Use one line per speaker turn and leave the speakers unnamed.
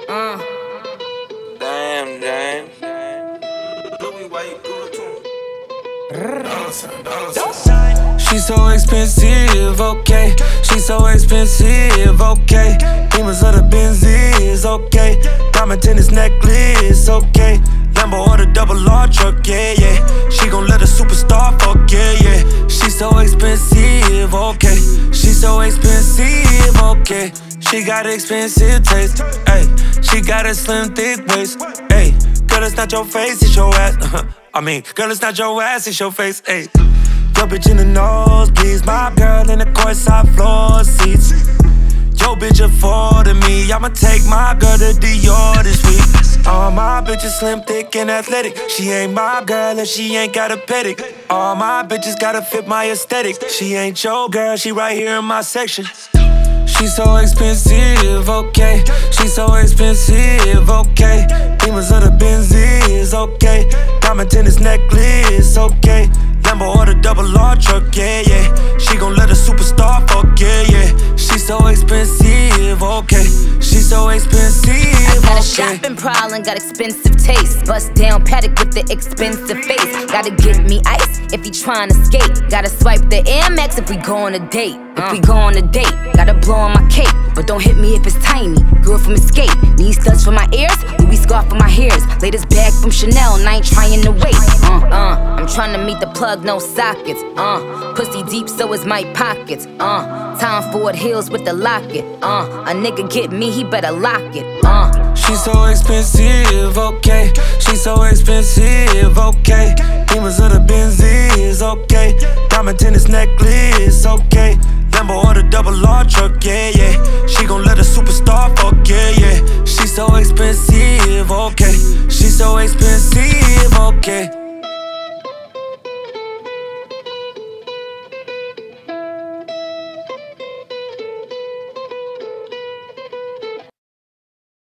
Damn, James.
Louis, why you do it to him?
She's so expensive, okay. She's so expensive, okay. Demons of the Benzies, okay. Diamond tennis necklace, okay. Lambo or the double R truck, yeah, yeah. She gon' let a superstar fuck, yeah, yeah. She's so expensive, okay. She's so expensive, okay. She got expensive taste, ayy. She got a slim, thick waist, ayy. Girl, it's not your face, it's your ass. Girl, it's not your ass, it's your face, ayy. Yo, bitch in the nosebleeds, my girl in the courtside floor seats. Yo, bitch affording me, I'ma take my girl to Dior this week. All my bitches slim, thick, and athletic. She ain't my girl and she ain't got a pedic. All my bitches gotta fit my aesthetic. She ain't your girl, she right here in my section. She's so expensive, okay. She's so expensive, okay. Demons of the Benzies, okay. Diamond tennis necklace, okay. Lambo or the double R truck, yeah, yeah. She gon' let a superstar fuck, yeah, yeah. She's so expensive, okay. She's so expensive,
I got a
okay.
shopping problem, got expensive taste. Bust down paddock with the expensive face. Gotta get me ice if he tryna skate. Gotta swipe the Air Max if we go on a date. If we go on a date, gotta blow on my cake. But don't hit me if it's tiny. Girl from Escape, need studs for my ears, Louis scarf for my hairs. Latest bag from Chanel, and I ain't trying to wait. I'm tryna meet the plug, no sockets. Pussy deep, so is my pockets. Tom Ford Hills with the locket. A nigga get me, he better lock it.
She's so expensive, okay. She's so expensive, okay. Demons of the Benzies, okay. Diamond tennis necklace, okay. Lambo or the double R truck, yeah, yeah. She gon' let a superstar fuck, yeah, yeah. She's so expensive, okay. She's so expensive, okay.